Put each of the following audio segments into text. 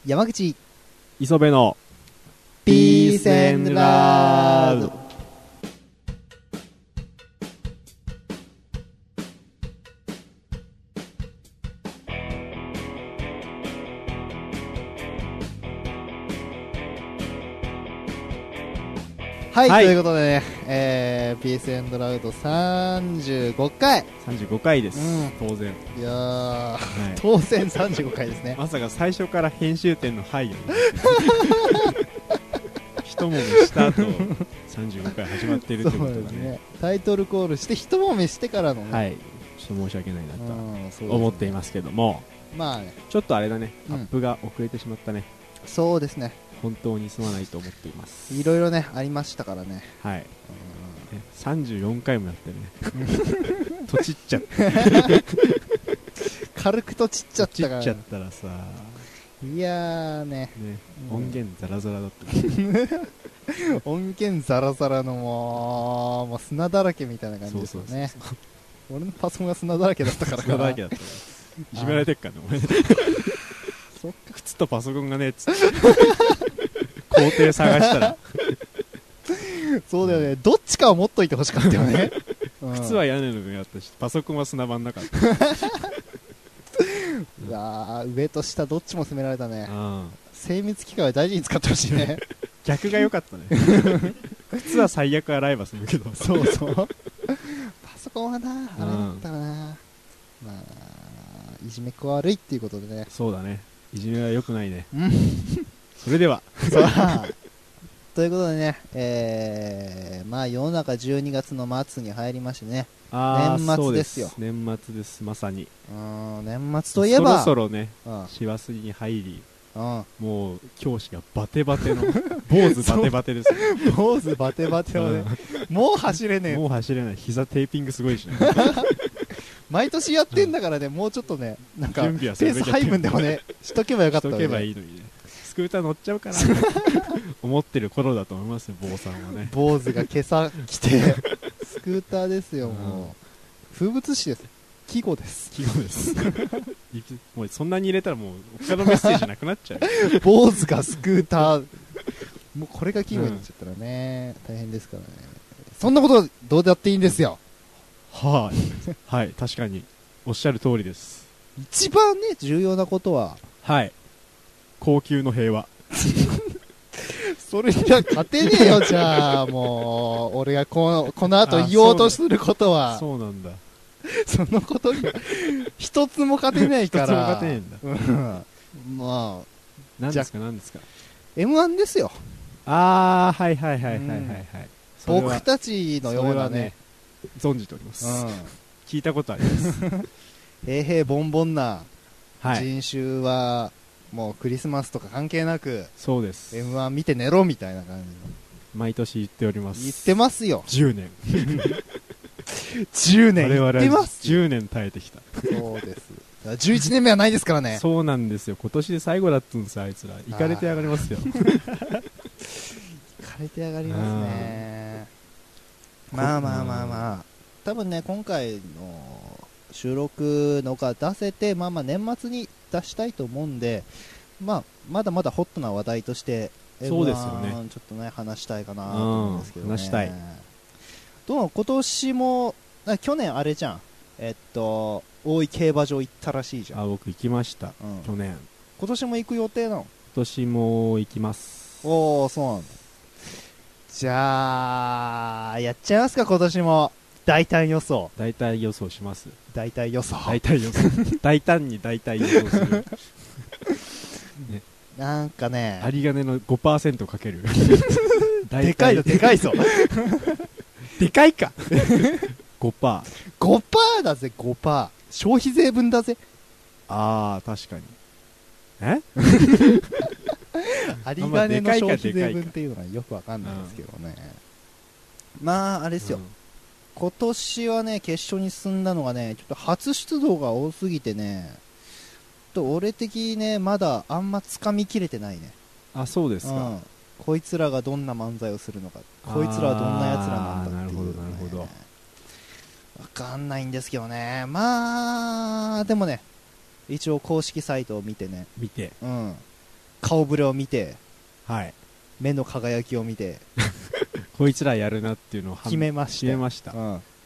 山口磯部のピースエンドラード。はい、 はいということでね、ピースエンドラウド35回。 35回です、 うん当然、 いやー、 はい、 当選35回ですね。 まさか最初から編集点のはいを一もめした後35回始まってるってことだそうですね。 タイトルコールして一もめしてからのね、 はい、ちょっと申し訳ないなとそうですね、 思っていますけども、 まあね、 ちょっとあれだね、 うんアップが遅れてしまったね。 そうですね、 本当にすまないと思っています。 いろいろねありましたからね。 はい、ね、34回もやってねとちっちゃった軽くとちっちゃったから、 ちっちゃったらさ、 いやーね、 音源ザラザラだった音源ザラザラのもう砂だらけみたいな感じですよね。 そうそうそう俺のパソコンが砂だらけだったからかな。 砂だらけだったね。いじめられてっからねお前そっか、 靴とパソコンがねっつって工程探したらそうだよね、どっちかは持っといてほしかったよね。 靴は屋根の上だったし、パソコンは砂場の中だったうわー、上と下どっちも攻められたね。 あ精密機械は大事に使ってほしいね。 逆が良かったね靴は最悪洗えば済むけどそうそう。パソコンはな、あれだったらな。まあ、いじめっ子悪いっていうことでね。 そうだね、いじめは良くないね。 うんそれではさあ、ということでね、まあ世の中12月の末に入りましてね。年末ですよ。 そうです、年末です、まさに。 年末といえばそろそろね、 うん師走に入り、 うん、 もう教師がバテバテの坊主バテバテですよ坊主バテバテをね、もう走れねえ。 もう走れない、膝テーピングすごいしね毎年やってんだからね、もうちょっとね、なんか準備はすペースるべきだった配分でもね、しとけばよかっのにね。 したとけばいいのにね、スクーター乗っちゃうかな思ってる頃だと思いますよ、坊さんはね。 坊主が今朝来てスクーターですよ、もう風物詩です、季語です。 季語ですもうそんなに入れたらもう他のメッセージなくなっちゃう坊主がスクーター、もうこれが季語になっちゃったらね、大変ですからね。そんなことどうだっていいんですよ。 はい、はい、確かにおっしゃる通りです。 一番ね重要なことは、 はい、高級の平和。 それじゃ勝てねえよ。じゃあもう俺がこの後言おうとすることは、 そうなんだ、 そのことには一つも勝てないから。 一つも勝てねえんだ。 まあ何ですか何ですか。 M1 ですよ。 ああ、はいはいはいはいはいはい、それは僕たちのようなね、 存じております、 うん、 聞いたことあります平々ボンボンなはい、 人種はもうクリスマスとか関係なくそうです、 M1 見て寝ろみたいな感じの毎年言っております。 言ってますよ。 10年 10年言ってます。 10年耐えてきた。 そうです。11年目はないですからね。 そうなんですよ、今年で最後だったんですよ、あいつら。行かれてやがりますよ。 行かれてやがりますね。まあまあまあまあ、多分ね今回の収録のが出せて、まあまあ年末に出したいと思うんで、まあまだまだホットな話題としてそうですよね、 ちょっとね話したいかなと思うんですけどね。 話したい。 どう今年も去年あれじゃん、大井競馬場行ったらしいじゃん。 あ、僕行きました、 うん去年。 今年も行く予定なの？ 今年も行きます。 おお、そうなんだ。じゃあやっちゃいますか。今年も大胆予想。 大体予想します。 大胆予想。 大体予想大胆に大体予想するね、 なんかね、 針金の 5% かけるでかいぞでかいぞでかいか5%。 5% だぜ。5%消費税分だぜ。 ああ、確かに。え有り金の消費税分っていうのがよくわかんないですけどね。まああれですよ、今年はね決勝に進んだのがね、ちょっと初出動が多すぎてね、俺的にねまだあんま掴みきれてないね。 あ、そうですか、 こいつらがどんな漫才をするのか、こいつらはどんなやつらなんだっていう、ね、 なるほどなるほど。 わかんないんですけどね。まあでもね一応公式サイトを見てね、 見て、 顔ぶれを見て、 はい。 目の輝きを見てこいつらやるなっていうのを決めました。 決めました。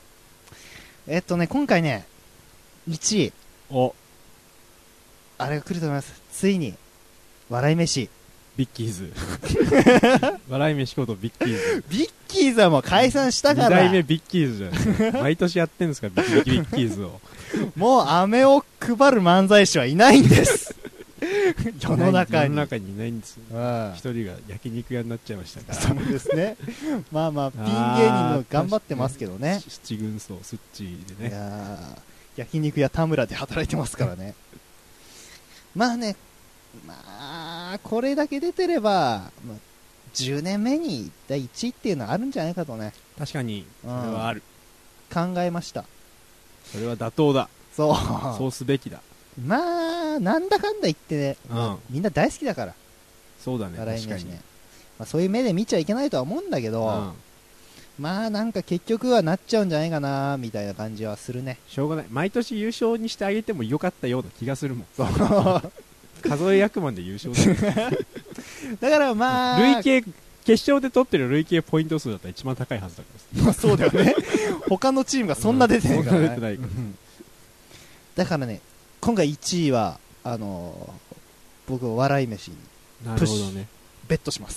今回ね、1位。 お、 あれが来ると思います。ついに、笑い飯。 ビッキーズ。笑い飯ことビッキーズ。 ビッキーズはもう解散したから。 2代目ビッキーズじゃないですか。毎年やってんですか、ビッキーズを。 もう飴を配る漫才師はいないんです。世の中に。 世の中にいないんですよ。一人が焼肉屋になっちゃいましたから。 そうですね。まあまあ、ピン芸人の頑張ってますけどね。 七軍曹、スッチーでね。 いや焼肉屋田村で働いてますからね。まあね、まあ、これだけ出てれば、まあ、10年目に第1位っていうのはあるんじゃないかとね。 確かに、それはある。 考えました。 それは妥当だ。 そう。 そうすべきだ。 まあ、なんだかんだ言ってね、みんな大好きだから。 そうだね、 笑い飯ね。まあ、そういう目で見ちゃいけないとは思うんだけど、まあなんか結局はなっちゃうんじゃないかなみたいな感じはするね。 しょうがない。毎年優勝にしてあげてもよかったような気がするもん。数え役満で優勝だ。 だからまあ累計決勝で取ってる累計ポイント数だったら一番高いはずだから。 まあそうだよね。他のチームがそんな出てないから、ね、 そんな出てないから。 だからね、今回1位は僕は笑い飯にプッシュ、ベットします。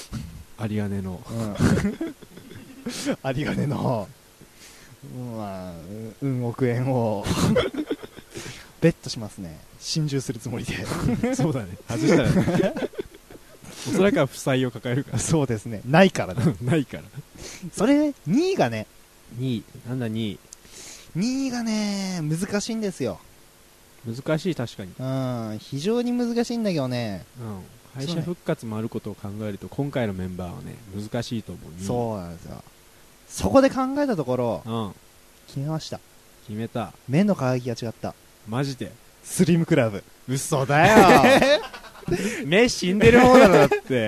有り金の、 有り金のまあ億円をベットしますね。心中するつもりで。 そうだね。外したらね。おそらくは負債を抱えるから。 そうですね。ないからね。 ないから。 それ2位がね、 2位なんだ2 位がね難しいんですよ。 難しい、確かに。 非常に難しいんだけどね。 敗者復活もあることを考えると今回のメンバーはね難しいと思う。 そうなんですよ。そこで考えたところ、決めました。 決めた。 目の輝きが違った。 マジで。 スリムクラブ。 嘘だよ。目死んでる方だろだって。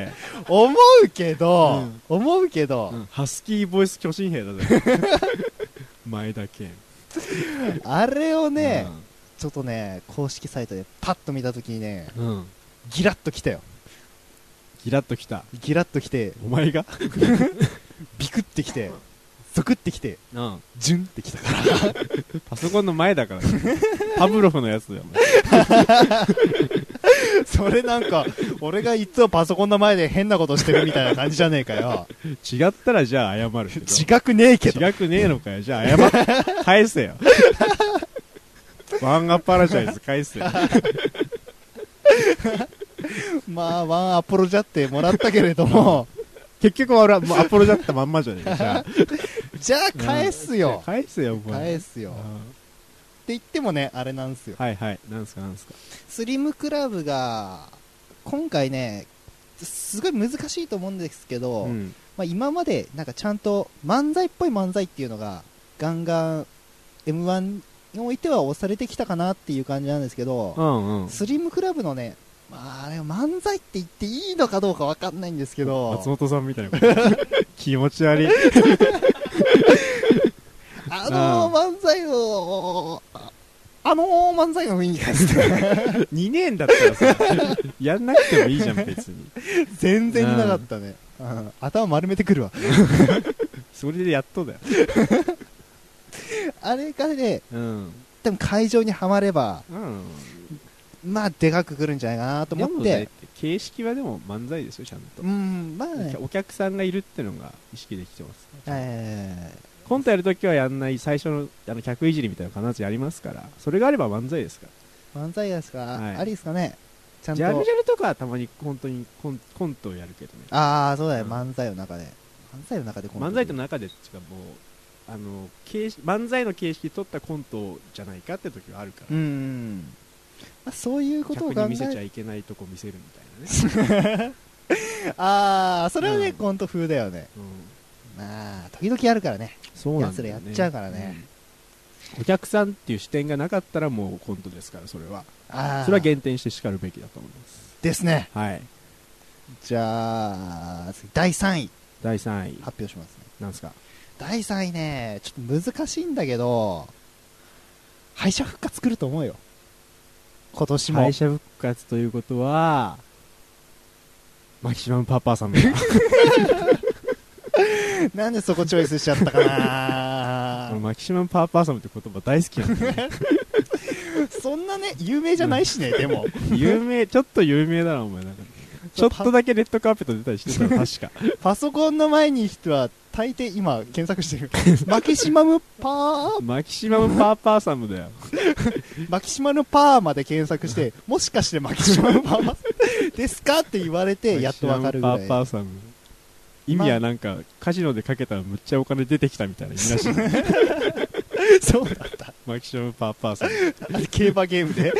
思うけど、 ハスキーボイス巨神兵だぜ。前田健。 あれをね、ちょっとね公式サイトでパッと見たときにね、ギラッときたよ。 ギラッときた。 ギラッときて、 お前がビクってきて、ゾクってきて、ジュンってきたから。 パソコンの前だから、ね、パブロフのやつだよ。 それなんか俺がいつもパソコンの前で変なことしてるみたいな感じじゃねえかよ。 違ったらじゃあ謝るけど。 違くねえけど。 違くねえのかよ。じゃあ返せよ。ワンアパラジャイズ返せよ。 まあワンアポロジャってもらったけれども結局俺はもうアポロジャったまんまじゃねえか。 じゃあ返すよ。 返すよ。 って言ってもねあれなんですよ。 はいはい。なんすか。 スリムクラブが今回ねすごい難しいと思うんですけど、まあ、今までなんかちゃんと漫才っぽい漫才っていうのがガンガン M1 においては押されてきたかなっていう感じなんですけど、スリムクラブのね、まあ、あれ漫才って言っていいのかどうか分かんないんですけど、 松本さんみたいな気持ち悪い。 漫才の漫才の雰囲気がですね 2年だったらさやんなくてもいいじゃん別に。 全然いなかったね。頭丸めてくるわ。 それでやっとだよ。 あれがね、多分会場にはまれば、まあでかくくるんじゃないかなと思って。 形式はでも漫才ですよちゃんと。 まあね、 お客さんがいるってのが意識できてます。コントやるときはやんない最初の客いじりみたいなの必ずやりますから、それがあれば漫才ですから。 漫才ですか、ありですかね。 ちゃんとジャルジャルとかはたまに本当にコントをやるけどね。 ああそうだよ、漫才の中でコント。 漫才の中でもう漫才の形式取ったコントじゃないかって時はあるから。 まあ、そういうことを客に見せちゃいけないとこ見せるみたいなね。 ああそれはね、コント風だよね。まあ時々あるからね。 そうなんだよね。 やつらやっちゃうからね。 お客さんっていう視点がなかったらもうコントですから、それは減点して叱るべきだと思いますですね。 はい。 じゃあ第3位発表しますね。 なんすか。 第3位ね、ちょっと難しいんだけど敗者復活来ると思うよ今年も。 敗者復活ということはマキシマムパーパーサムだなんでそこチョイスしちゃったかなマキシマムパーパーサムって言葉大好きなんだよそんなね有名じゃないしね、でもちょっと有名だなお前。なんかちょっとだけレッドカーペット出たりしてたら確かパソコンの前に人は大抵今検索してるマキシマムパーマキシマムパーパーサムだよマキシマムパーまで検索してもしかしてマキシマムパーですかって言われてやっとわかるぐらい。 マキシマムパーパーサム意味はなんかカジノでかけたらむっちゃお金出てきたみたいな意味らしいそうだったマキシマムパーパーサムあれ競馬ゲームで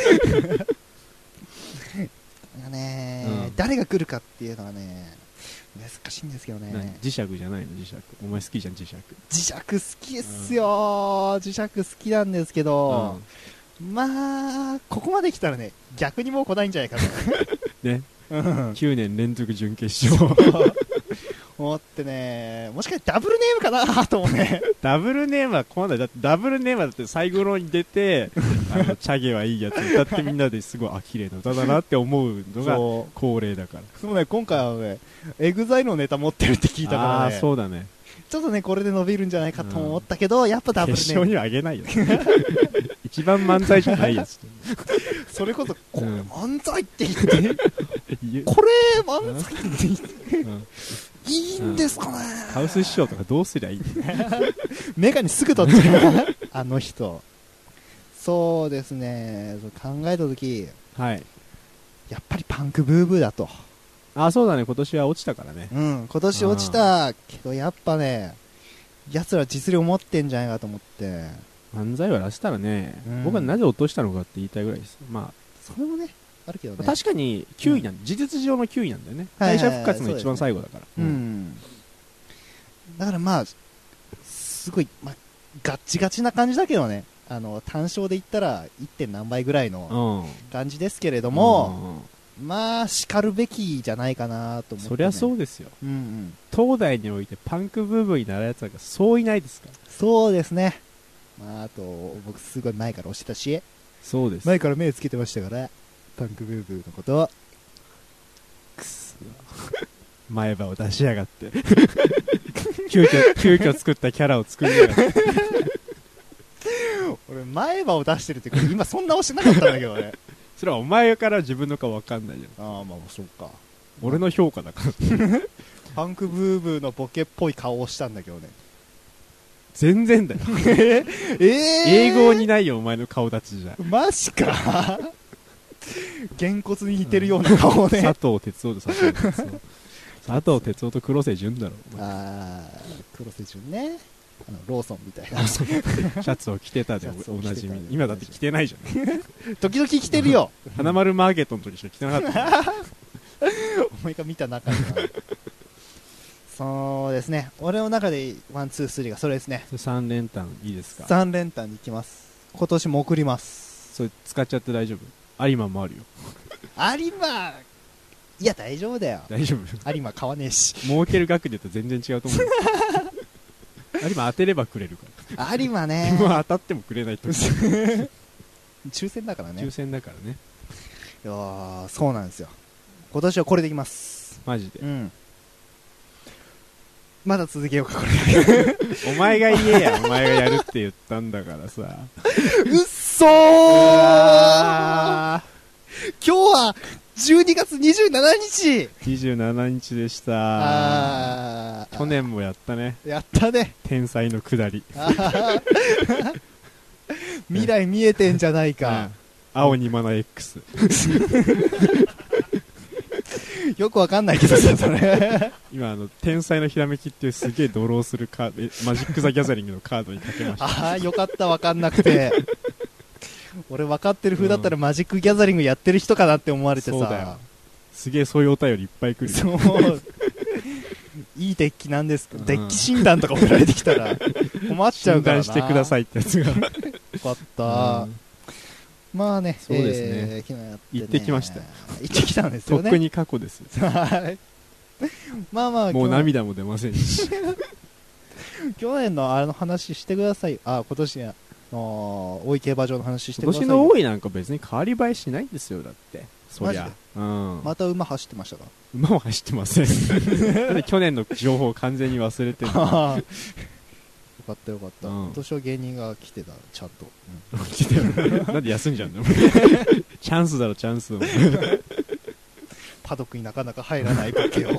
ね、誰が来るかっていうのはね難しいんですけどね。 磁石じゃないの？磁石お前好きじゃん磁石。 磁石好きっすよ、磁石好きなんですけど、まあここまで来たらね逆にもう来ないんじゃないかとね、9年連続準決勝思ってね、もしかしてダブルネームかなと思うねダブルネームは来ない。だってダブルネームはだって最後のに出てチャゲはいいやつ歌ってみんなですごい綺麗な歌だなって思うのが恒例だから。 そうね、今回はねエグザイルのネタ持ってるって聞いたからね、 そうだね、 ちょっとねこれで伸びるんじゃないかと思ったけど、やっぱダブルネーム決勝にはあげないよ一番漫才じゃないやつそれこそこれ漫才って言ってこれ漫才って言っていいんですかね、 ハウス師匠とかどうすりゃいいメガネすぐ取っちゃうあの人。そうですね、考えたとき、 はい、 やっぱりパンクブーブーだと。 そうだね、今年は落ちたからね。 今年落ちたけどやっぱね奴ら実力持ってんじゃないかと思って。 漫才は出したらね、僕はなぜ落としたのかって言いたいぐらいです。まあそれもねあるけどね、 確かに9位事実上の9位なんだよね。敗者復活の一番最後だから。 だからまあすごい、ガッチガチな感じだけどね、単勝で言ったら 1. 何倍ぐらいの感じですけれども、まあ叱るべきじゃないかなと思って、ね、 そりゃそうですよ、東大においてパンクブーブーになるやつなんかそういないですから。 そうですね、あと僕すごい前から押してたし、 そうです、 前から目つけてましたからパンクブーブーのことを。 くそ前歯を出しやがって急遽作ったキャラを作りやがって俺前歯を出してるって今そんな押してなかったんだけどねそれはお前から自分の顔分かんないじゃん。 まあそうか、 俺の評価だからパンクブーブーのボケっぽい顔をしたんだけどね。 全然だよ英語にないよお前の顔立ちじゃ。 マジかげんこつに似てるような顔ね、 佐藤哲夫と佐藤哲夫と黒瀬淳だろ。 黒瀬淳ね、ローソンみたいなシャツを着てたでおなじみ。今だって着てないじゃん時々着てるよ花丸マーケットの時しか着てなかったお前が見た中にはそうですね、俺の中でワンツースリーがそれですね。 3連単いいですか。 3連単に行きます。今年も送ります。 それ使っちゃって大丈夫？有馬もあるよ有馬、いや大丈夫だよ。 大丈夫？ 有馬買わねえし儲ける額で言うと全然違うと思う有馬当てればくれるから有馬ね当たってもくれないと思う抽選だからね。 抽選だからね。 いやそうなんですよ、今年はこれでいきます。 マジで。 まだ続けようかこれお前が言えやお前がやるって言ったんだからさうっそー、今日は12月27日 27日でした。去年もやったね。 やったね、 天才の下り未来見えてんじゃないか、 青にマナ X よくわかんないけどさそれ今天才のひらめきっていうすげえドローするカードマジック・ザ・ギャザリングのカードにかけましたよかったわかんなくて俺分かってる風だったらマジック・ギャザリングやってる人かなって思われてさ。 そうだよ、すげえそういうお便りいっぱい来るよ。 そういいデッキなんですか、デッキ診断とか送られてきたら困っちゃうからな。 診断してくださいってやつがよかった、まあね、 そうですね、 昨日やってね、 行ってきました。 行ってきたんですよね。 とっくに過去ですまあまあもう涙も出ませんし去年の話してください。今年の大井競馬場の話してください。 今年の大井なんか別に変わり映えしないんですよ。だってそりゃ。うん。 また馬走ってましたか？ 馬は走ってません。なんで去年の情報を完全に忘れてるの。 よかったよかった。今年は芸人が来てた、ちゃんと。 来てた。なんで休んじゃうんだよ。チャンスだろ、チャンスを。 パドックになかなか入らないわけよ。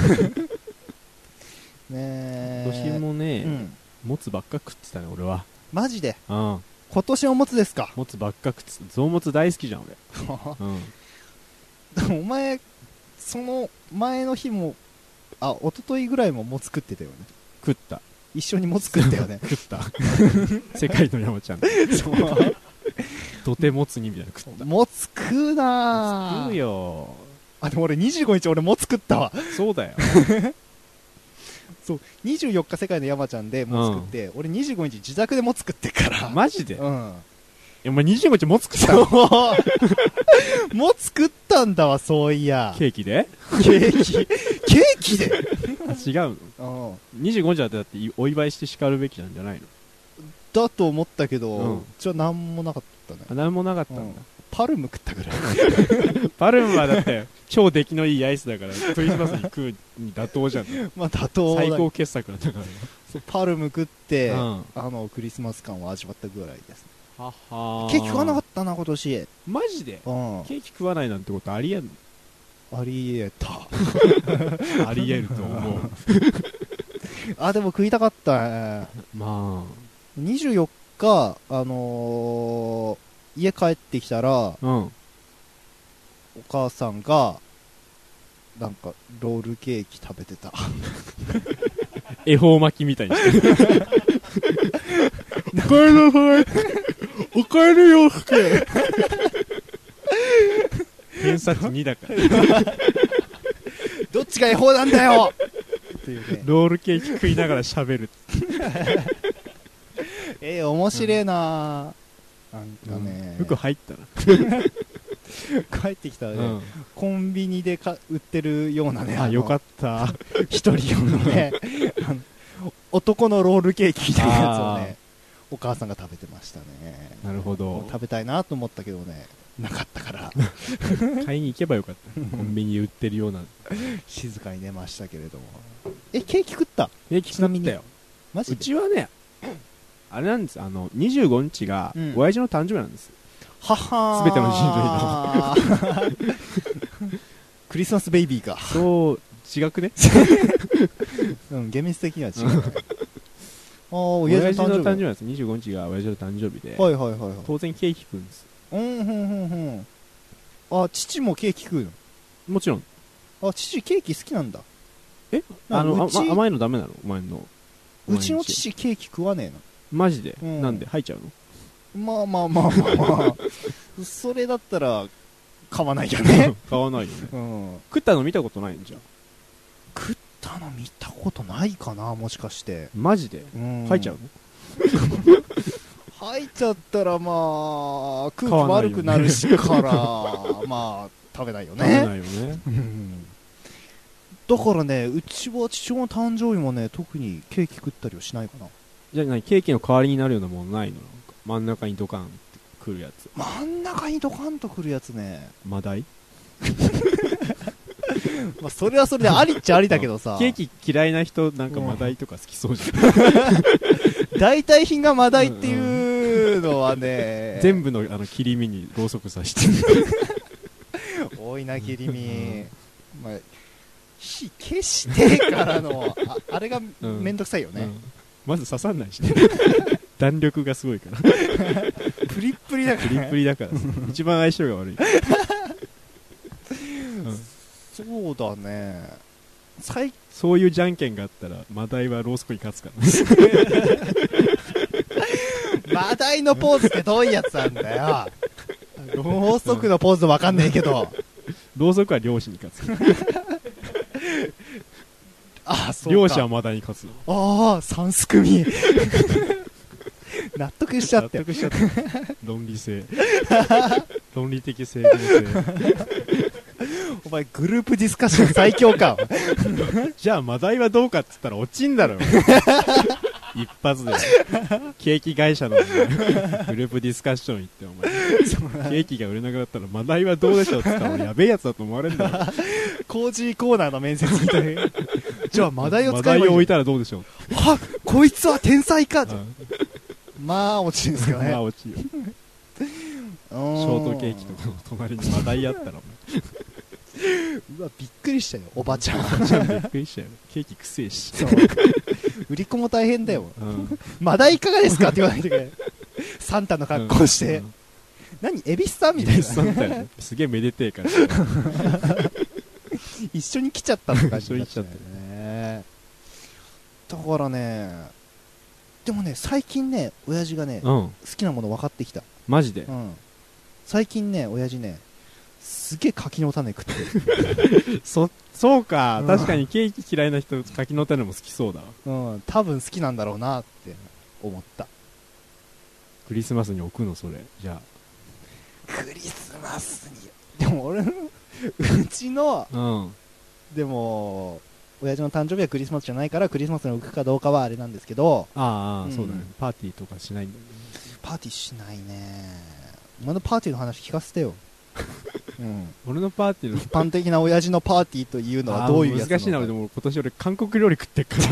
ねえ。 今年もね、もつばっか食ってたね、俺は。 マジで？ うん。 今年ももつですか？ もつばっか食ってた。臓物大好きじゃん、 俺。お前、その前の日も、一昨日ぐらいももつ食ってたよね。 食った。 一緒にもつ食ったよね。 食った。世界の山ちゃん。そう。土手もつ煮みたいな食った。 もつ食うなぁ。食うよ。 でも俺25日俺もつ食ったわ。 そうだよ。 そう、24日世界の山ちゃんでもつ食って、俺25日自宅でもつ食ってから。 マジで？ うん。 お前25日もつ食ったの？ もつ食ったんだわ、そういや。 ケーキで？ ケーキで違うの？25日だってお祝いして叱るべきなんじゃないの？ だと思ったけど、じゃあ何もなかったね。 何もなかったんだ。 パルム食ったぐらい。 パルムはだって超出来のいいアイスだからクリスマスに食うに妥当じゃん。 まあ妥当だ。 最高傑作なんだから。 パルム食って、クリスマス感を味わったぐらいです。 ははケーキ食わなかったな今年。 マジで？ケーキ食わないなんてことありえんの？ ありえた。 ありえると思う。 でも食いたかったね。 まあ 24日家帰ってきたら、お母さんがなんかロールケーキ食べてた。 恵方巻きみたいにして。おかえりなさい。おかえりよすけ。偏差値2だから。 どっちが恵方なんだよっていうね。 ロールケーキ食いながら喋る。 面白えな。なんかね、 服入ったな。 帰ってきたらね、コンビニで売ってるようなね、 よかった。 一人用のね、男のロールケーキみたいなやつをね、お母さんが食べてましたね。 なるほど。 食べたいなと思ったけどね、なかったから買いに行けばよかった。コンビニ売ってるような。 静かに寝ましたけれども。ケーキ食った？ ケーキ食ったよ。 マジで？ うちはね、あれなんです。25日が親父の誕生日なんです。 ははー。 すべての人類のクリスマスベイビーか。 そう、違くね？ 厳密的には違う。 親父の誕生日なんです。25日が親父の誕生日で、当然ケーキ食うんです。 父もケーキ食うの？もちろん。父ケーキ好きなんだ。 甘いのダメなの？お前の。 うちの父ケーキ食わねえの。 マジで？なんで入っちゃうの？ まあそれだったら買わないよね。 買わないよね。食ったの見たことないんじゃん。 食ったの見たことないかな、もしかして。 マジで？入っちゃうの？ 入っちゃったらまあ空気悪くなるしからまあ食べないよね。食べないよね。だからね、うちは父親の誕生日もね、特にケーキ食ったりはしないかな。 じゃあ何、ケーキの代わりになるようなものないの？真ん中にドカンってくるやつ。 真ん中にドカンとくるやつね。 マダイ？ まあそれはそれでありっちゃありだけどさ。 ケーキ嫌いな人なんかマダイとか好きそうじゃん。代替品がマダイっていうのはね、 全部の切り身にろうそくさして多いな切り身。まあ火消してからのあれがめんどくさいよね。 まず刺さんないしね。弾力がすごいから。 プリップリだから。 プリップリだから。一番相性が悪い。 そうだね。 そういうじゃんけんがあったらマダイはローソクに勝つから。 マダイのポーズってどういうやつなんだよ。ローソクのポーズわかんねえけど。 ローソクは漁師に勝つ。 そうか。 漁師はマダイに勝つ。 三すくみ。納得しちゃって。 論理性。論理的整合性。 お前グループディスカッション最強か。 じゃあマダイはどうかっつったら落ちんだろ。一発でケーキ会社のグループディスカッション行ってお前ーキが売れなくなったらマダイはどうでしょうって言ったらやべえやつだと思われるんだよ。 コージーコーナーの面接みたいな。じゃあマダイを使えばいい。 マダイを置いたらどうでしょう。 はっ、こいつは天才かと。まあ落ちるんですよね。 まあ落ちよ。ショートケーキとかの隣にマダイあったらうわびっくりしたよおばちゃん。 びっくりしたよ。ケーキくせえし。 そう売り子も大変だよ、マダイいかがですかって言わないといけない。サンタの格好して、何エビスさんみたいな。 すげえめでてえから一緒に来ちゃったって感じになっちゃったね。だからね、でもね最近ね親父がね、好きなもの分かってきた。 マジで、 最近ね親父ねすげえ柿の種食ってる。 そうか、確かにケーキ嫌いな人柿の種も好きそうだ。 多分好きなんだろうなって思った。 クリスマスに置くのそれじゃあクリスマスに。でも俺のうちの、でも親父の誕生日はクリスマスじゃないからクリスマスに置くかどうかはあれなんですけど。 そうだね、パーティーとかしないんだよね。 パーティーしないね。お前のパーティーの話聞かせてよ。 俺のパーティーの一般的な親父のパーティーというのはどういうやつなのか。 難しいな。でも今年俺韓国料理食ってっから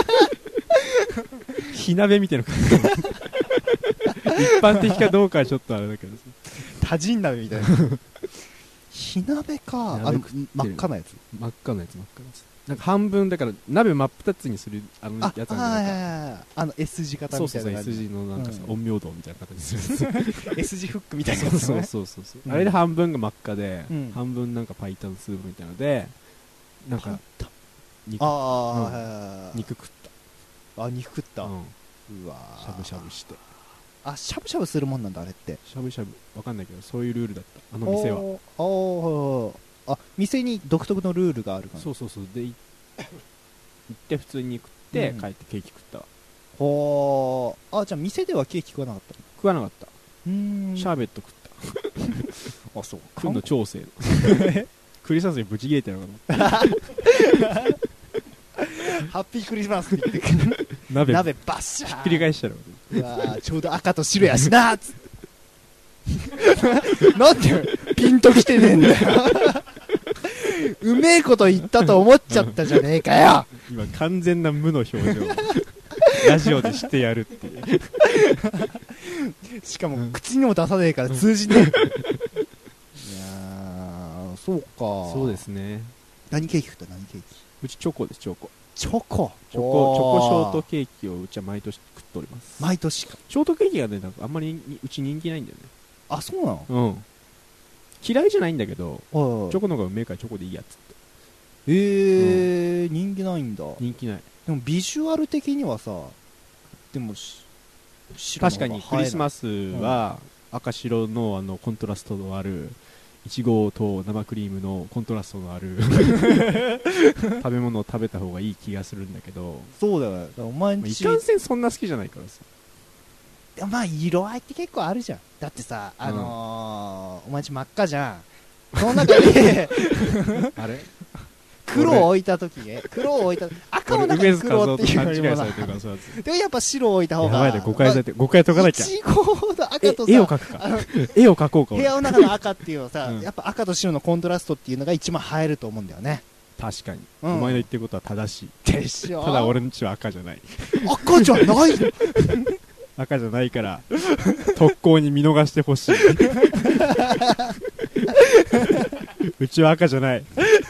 火鍋みたいなの食ってる。一般的かどうかはちょっとあれだけど、 多人鍋みたいな。火鍋か。真っ赤なやつ。 真っ赤なやつ。なんか半分だから鍋真っ二つにするやつなんじゃないか。 S 字型みたいな。 そうそう、 S 字のなんかさ、陰陽道みたいな形する。 S 字フックみたいなやつ。 そう。あれで半分が真っ赤で、半分なんかパイタンスープみたいなので、なんか肉食った。 肉食った。うわ。 しゃぶしゃぶして。 しゃぶしゃぶするもんなんだあれって。 しゃぶしゃぶわかんないけどそういうルールだった、あの店は。 店に独特のルールがあるから。 そうで行って普通に食って帰ってケーキ食ったわ。 じゃあ店ではケーキ食わなかった。 食わなかった。シャーベット食ったそう食うの超正クリスマスにブチ切れてるのかな。 ハッピークリスマスって言って鍋バッシャーひっくり返したらちょうど赤と白やしなっつなんでピンときてねえんだよ。うめえこと言ったと思っちゃったじゃねえかよ。 今完全な無の表情ラジオでしてやるっていう。 しかも口にも出さねえから通じねえ。いやそうか。 そうですね。 何ケーキ食った？何ケーキ？ うちチョコです。チョコショートケーキをうちは毎年食っております。 毎年か。 ショートケーキがね、なんかあんまりうち人気ないんだよね。 そうなの？ 嫌いじゃないんだけど、チョコの方がうめえからチョコでいいやっつって。 人気ないんだ。 人気ない。 でもビジュアル的にはさ、でも確かにクリスマスは赤白のコントラストのあるいちごと生クリームのコントラストのある食べ物を食べた方がいい気がするんだけど。 そうだよ。お前んちいかんせんそんな好きじゃないからさ。 でも色合いって結構あるじゃん。だってさ、お前んち真っ赤じゃん。その中であれ黒を置いた時赤の中に黒っていうよりもさ、でもやっぱ白を置いた方が。 やばいね、誤解解かなきゃ。 いちごの赤とさ、 絵を描くか。絵を描こうか。 部屋の中の赤っていうのはさ、やっぱ赤と白のコントラストっていうのが一番映えると思うんだよね。 確かに。お前の言ってることは正しい。 でしょ。 ただ俺の家は赤じゃない。 赤じゃないの？ 赤じゃないから特攻に見逃してほしい。うちは赤じゃない。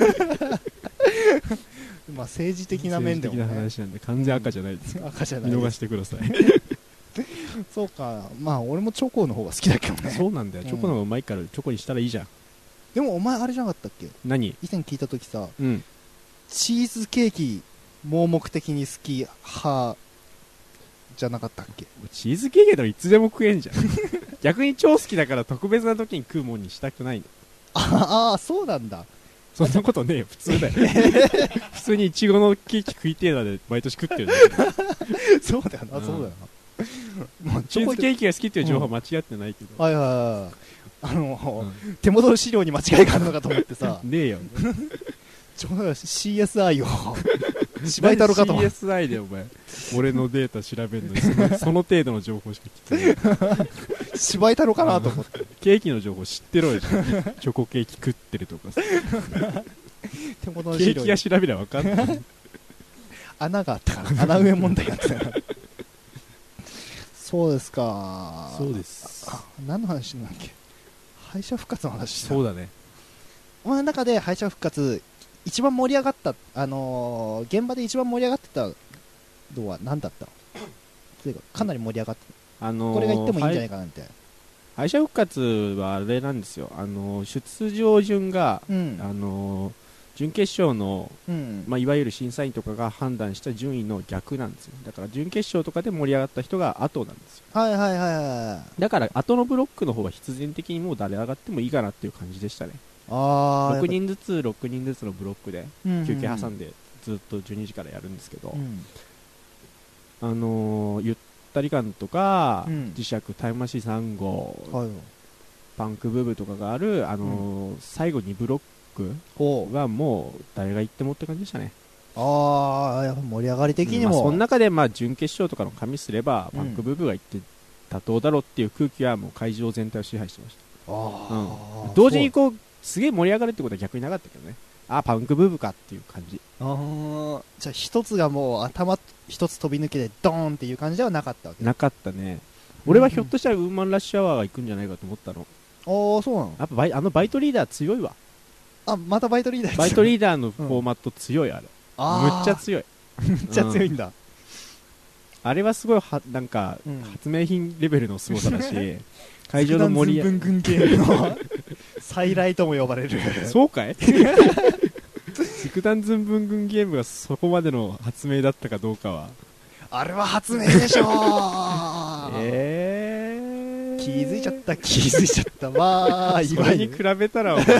政治的な面でも、ね、 政治的な話なんで完全赤じゃないです。 赤じゃない見逃してください。 そうか。俺もチョコの方が好きだけどね。 そうなんだよ。チョコの方がうまいからチョコにしたらいいじゃん。 でもお前あれじゃなかったっけ？ 何？ 以前聞いた時さ、チーズケーキ盲目的に好き派じゃなかったっけ？ チーズケーキだといつでも食えんじゃん。逆に超好きだから特別な時に食うもんにしたくないの。 そうなんだ。 そんなことねえよ、普通だよ。普通にイチゴのケーキ食いてえなで毎年食ってる。 そうだよな、そうだよな。 チーズケーキが好きっていう情報は間違ってないけど。 はいはいはい。手元の資料に間違いがあるのかと思ってさ。 ねえよ。 ちょうど CSI を芝居太郎かと思って。 CSI でお前、俺のデータ調べるのにその程度の情報しか聞いてない。 芝居太郎かなと思って。 ケーキの情報知ってろよ。チョコケーキ食ってるとかさ。 手元のケー資料にキが調べりゃ分かんない。 穴があったから穴埋め問題があったからそうですか。 そうです。 何の話なんだっけ。敗者復活の話した。 そうだね。 この中で敗者復活一番盛り上がった、現場で一番盛り上がってたのは何だったの。というかかなり盛り上がってた、これが言ってもいいんじゃないかなみたいな。 敗者復活はあれなんですよ。出場順が、 うん、 準決勝の、 うんいわゆる審査員とかが判断した順位の逆なんですよ。だから準決勝とかで盛り上がった人が後なんですよ。 はいはいはいはい。 だから後のブロックの方は必然的にもう誰上がってもいいかなっていう感じでしたね。6人ずつ6人ずつのブロックで休憩挟んでずっと12時からやるんですけど、ゆったり感とか、磁石タイムマシーン3号、パンクブーブとかがある、最後にブロックはもう誰が行ってもって感じでしたね。 やっぱ盛り上がり的にも、 その中で準決勝とかの加味すれば、パンクブーブが行って妥当だろうっていう空気はもう会場全体を支配してました。同時にこうすげえ盛り上がるってことは逆になかったけどね。パンクブーブかっていう感じ。 じゃあ一つがもう頭一つ飛び抜けてドーンっていう感じではなかったわけ。 なかったね。俺はひょっとしたらウーマンラッシュアワーが行くんじゃないかと思ったの。 そうなの。 やっぱバイトリーダー強いわ。 またバイトリーダー。 バイトリーダーのフォーマット強い、あれ。むっちゃ強い。 むっちゃ強いんだ。 あれはすごいなんか、発明品レベルの凄さだし、会場の盛り上がり。 軍ゲームの再来とも呼ばれる。 そうかい？肉弾ズンブン軍ゲームがそこまでの発明だったかどうかは。 あれは発明でしょ気づいちゃった。まあ、 それに比べたらお前。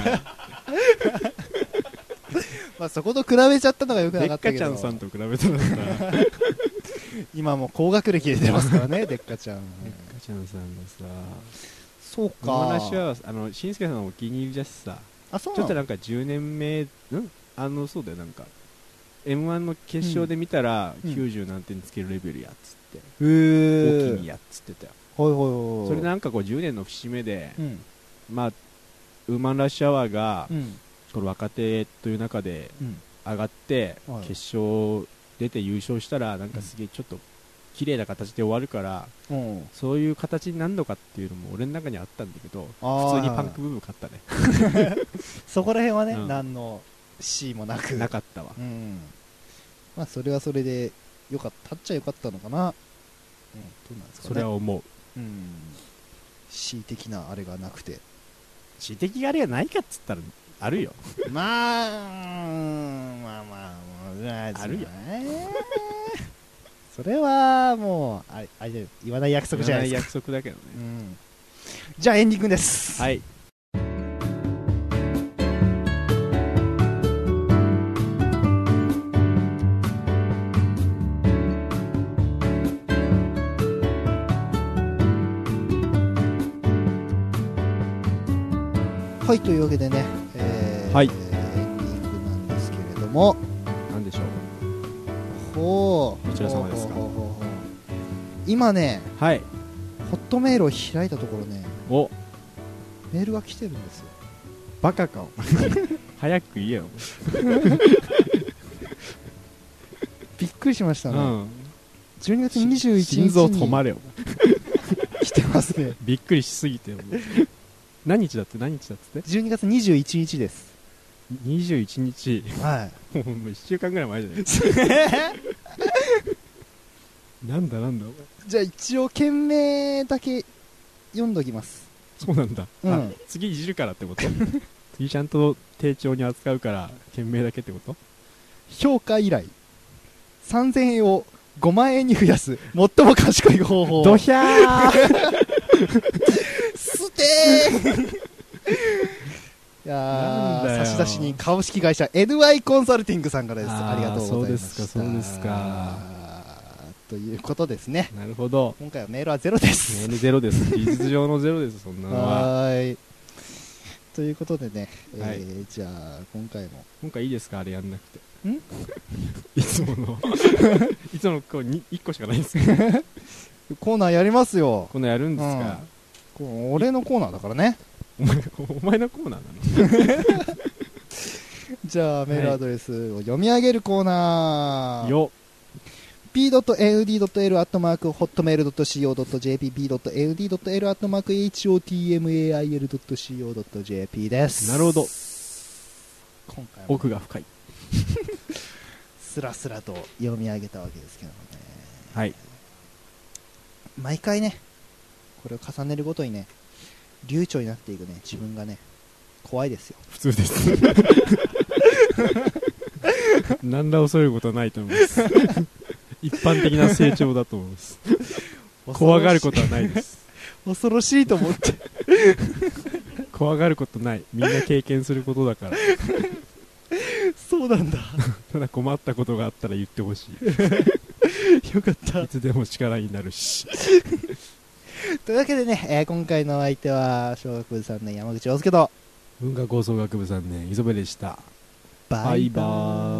まあそこと比べちゃったのがよくなかったけど。 デッカちゃんさんと比べたらさ。 今も高学歴で出ますからね、デッカちゃん。 デッカちゃんさんのさ。 そうか。 話は、しんすけさんのお気に入りだしさ。ちょっとなんか10年目、そうだよ、なんか。M1 の決勝で見たら、90何点つけるレベルやっつって。お気にやっつってたよ。それなんかこう10年の節目で、ウーマンラッシュアワーが、この若手という中で上がって、決勝出て優勝したら、なんかすげえちょっと綺麗な形で終わるから、そういう形になるのかっていうのも俺の中にあったんだけど、普通にパンクブーム勝ったね。 そこら辺はね、何の C もなくなかったわ。 まあそれはそれでよかったっちゃよかったのかな。どうなんですかね。 それは思う。 恣意的なあれがなくて。 恣意的なあれがないかっつったらあるよ。 まああるよ。 それはもうあれ言わない約束じゃないですか。 言わない約束だけどね。 じゃあエンディングです。 はい。 はい、というわけでね、 はい、 エンディングなんですけれども、 何でしょう。 どちら様ですか。 今ね、 はい、 ホットメールを開いたところね、メールが来てるんですよ。 バカか早く言えよ。 びっくりしましたね。12月21日心臓止まれよ。 来てますね。 びっくりしすぎて。何日だって 12月21日です。 21日。 はい。 もう1週間ぐらい前じゃないなんだじゃあ一応件名だけ読んどきます。 そうなんだ。次いじるからってこと次ちゃんと丁重に扱うから件名だけってこと。 評価依頼3000円を5万円に増やす最も賢い方法。 ドヒャーステーいやー、差出人株式会社 NY コンサルティングさんからです。ありがとうございました。 そうですか。 ということですね。 なるほど。 今回はメールはゼロです。 メールゼロです。事実上のゼロです。そんなのは。 はい。ということでね、じゃあ今回いいですか、あれやんなくて。いつものこう1個しかないんですけど。 コーナーやりますよ。 コーナーやるんですか。 俺のコーナーだからね。 お前のコーナーなの？ じゃあメールアドレスを読み上げるコーナー、 よ p.nd.l@hotmail.co.jp p.nd.l@hotmail.co.jp です。 なるほど。 今回も奥が深い。 スラスラと読み上げたわけですけどもね。 はい。 毎回ね、これを重ねるごとにね、流暢になっていくね、自分がね、怖いですよ。 普通です。何ら恐れることはないと思います。一般的な成長だと思います。怖がることはないです。 恐ろしいと思って。 怖がることない。みんな経験することだから。 そうなんだ。 ただ困ったことがあったら言ってほしい。 よかった。 いつでも力になるし。 というわけでね、今回のお相手は小学部3年山口洋介と文化構想学部3年磯部でした。 バイバーイ。